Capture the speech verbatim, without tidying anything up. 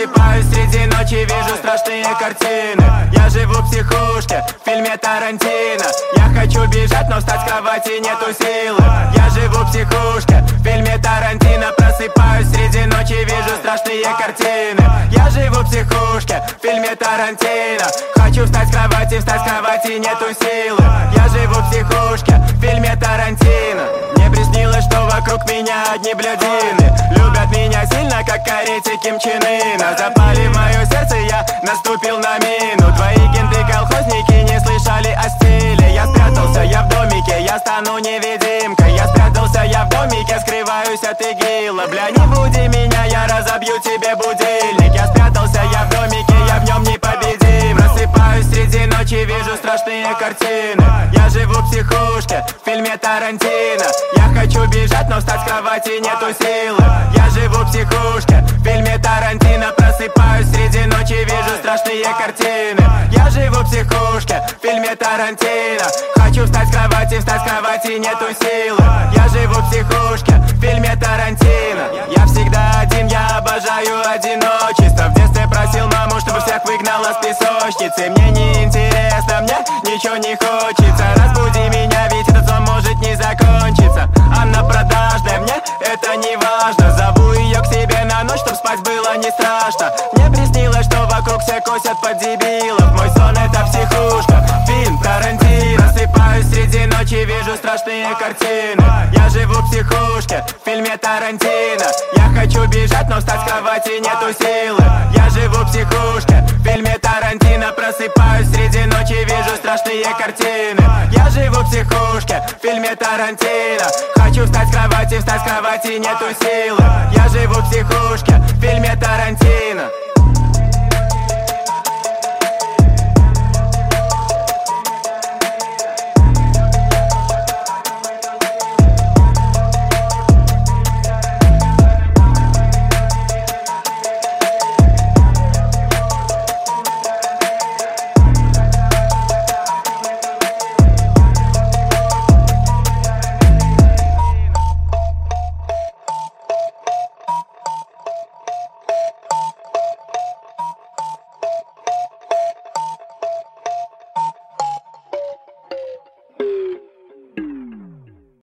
Просыпаюсь среди ночи, вижу страшные картины. Я живу в психушке, в фильме Тарантино. Я хочу бежать, но встать с кровати нету силы. Я живу в психушке, в фильме Тарантино. Просыпаюсь среди ночи, вижу страшные картины. Я живу в психушке, в фильме Тарантино. Хочу встать с кровати, встать с кровати нету силы. Я живу в психушке, в фильме Тарантино. Мне приснилось, что вокруг меня одни блядины. Любят меня сильно, как корейцы Ким Чен Ына. Запали в мое сердце, я наступил на мину. Твои кенты-колхозники не слышали о стиле. Я спрятался, я в домике, я стану невидимкой. Я спрятался, я в домике, скрываюсь от игила. Бля, не буди меня, я разобью тебе будильник. Я спрятался, я в домике, я в нем непобедим. Просыпаюсь среди ночи, вижу страшные картины. Я живу в психушке, в фильме Тарантино. Я хочу бежать, но встать с кровати нету силы. Я живу в психушке, в фильме Тарантино. Просыпаюсь среди ночи, вижу страшные картины. Я живу в психушке, в фильме Тарантино. Хочу встать с кровати, встать с кровати нету силы. Я живу в психушке, в фильме Тарантино. Я всегда один, я обожаю одиночество. В детстве просил маму, чтобы всех выгнала с песочницы. Мне не интересно, мне ничего не хочется. Разбуди меня, ведь этот сон может не закончиться. Она продажная, мне это не важно. Зову ее к себе на ночь, чтоб спать было не страшно. Мне приснилось, что вокруг все косят под дебилов. Мой сон это психушка, фильм Тарантино. Просыпаюсь среди ночи, вижу страшные картины. Я живу в психушке, в фильме Тарантино. Я хочу бежать, но встать с кровати нету силы. Я живу в психушке, в фильме Тарантино. Просыпаюсь среди ночи, вижу страшные картины. Я живу в психушке, в фильме Тарантино. Хочу встать с кровати, встать с кровати нету силы. Я живу в психушке,